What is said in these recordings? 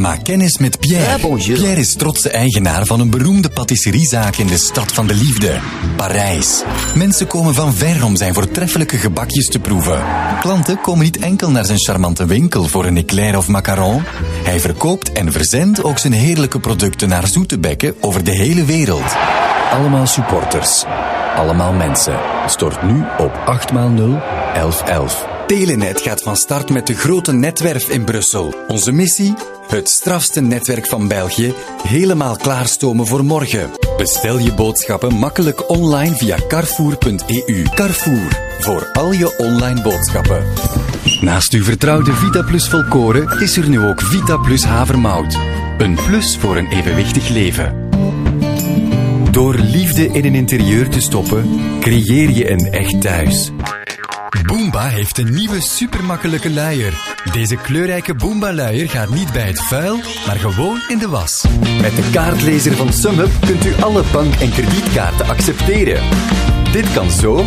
Maak kennis met Pierre. Bonjour. Pierre is trotse eigenaar van een beroemde patisseriezaak in de stad van de liefde, Parijs. Mensen komen van ver om zijn voortreffelijke gebakjes te proeven. Klanten komen niet enkel naar zijn charmante winkel voor een éclair of macaron. Hij verkoopt en verzendt ook zijn heerlijke producten naar zoete bekken over de hele wereld. Allemaal supporters. Allemaal mensen. Stort nu op 8x0 1111. Telenet gaat van start met de grote netwerf in Brussel. Onze missie? Het strafste netwerk van België helemaal klaarstomen voor morgen. Bestel je boodschappen makkelijk online via carrefour.eu. Carrefour, voor al je online boodschappen. Naast uw vertrouwde Vita Plus volkoren is er nu ook Vita Plus havermout. Een plus voor een evenwichtig leven. Door liefde in een interieur te stoppen, creëer je een echt thuis. Boomba heeft een nieuwe supermakkelijke luier. Deze kleurrijke Boomba-luier gaat niet bij het vuil, maar gewoon in de was. Met de kaartlezer van SumUp kunt u alle bank- en kredietkaarten accepteren. Dit kan zo,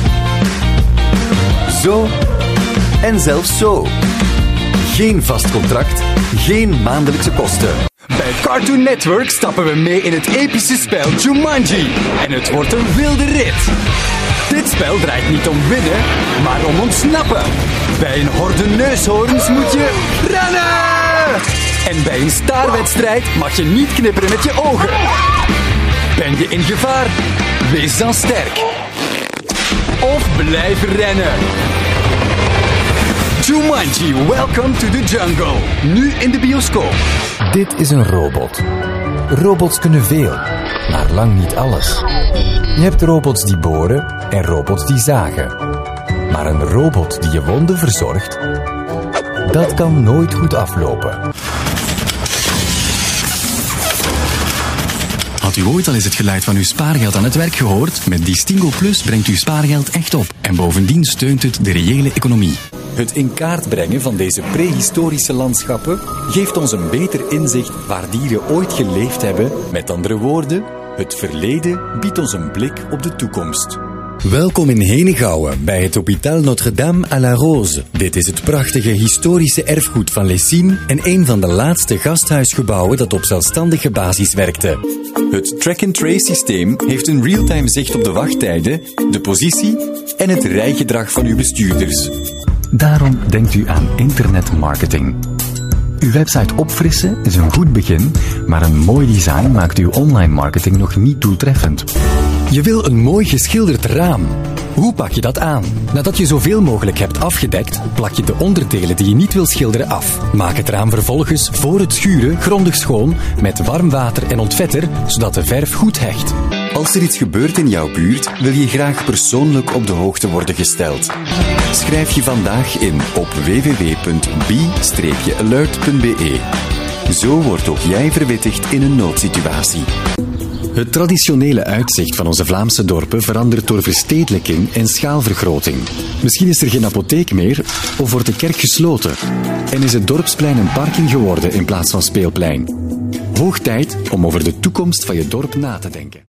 zo en zelfs zo. Geen vast contract, geen maandelijkse kosten. Bij Cartoon Network stappen we mee in het epische spel Jumanji. En het wordt een wilde rit. Dit spel draait niet om winnen, maar om ontsnappen. Bij een horde neushoorns moet je rennen! En bij een staarwedstrijd mag je niet knipperen met je ogen. Ben je in gevaar? Wees dan sterk. Of blijf rennen. Jumanji, welcome to the jungle. Nu in de bioscoop. Dit is een robot. Robots kunnen veel, maar lang niet alles. Je hebt robots die boren en robots die zagen. Maar een robot die je wonden verzorgt, dat kan nooit goed aflopen. Had u ooit al eens het geluid van uw spaargeld aan het werk gehoord? Met Distingo Plus brengt uw spaargeld echt op. En bovendien steunt het de reële economie. Het in kaart brengen van deze prehistorische landschappen geeft ons een beter inzicht waar dieren ooit geleefd hebben. Met andere woorden, het verleden biedt ons een blik op de toekomst. Welkom in Henegouwen bij het Hôpital Notre-Dame à la Rose. Dit is het prachtige historische erfgoed van Lessines en een van de laatste gasthuisgebouwen dat op zelfstandige basis werkte. Het track-and-trace systeem heeft een real-time zicht op de wachttijden, de positie en het rijgedrag van uw bestuurders. Daarom denkt u aan internetmarketing. Uw website opfrissen is een goed begin, maar een mooi design maakt uw online marketing nog niet doeltreffend. Je wil een mooi geschilderd raam. Hoe pak je dat aan? Nadat je zoveel mogelijk hebt afgedekt, plak je de onderdelen die je niet wil schilderen af. Maak het raam vervolgens voor het schuren grondig schoon met warm water en ontvetter, zodat de verf goed hecht. Als er iets gebeurt in jouw buurt, wil je graag persoonlijk op de hoogte worden gesteld. Schrijf je vandaag in op www.be-alert.be. Zo wordt ook jij verwittigd in een noodsituatie. Het traditionele uitzicht van onze Vlaamse dorpen verandert door verstedelijking en schaalvergroting. Misschien is er geen apotheek meer of wordt de kerk gesloten en is het dorpsplein een parking geworden in plaats van speelplein. Hoog tijd om over de toekomst van je dorp na te denken.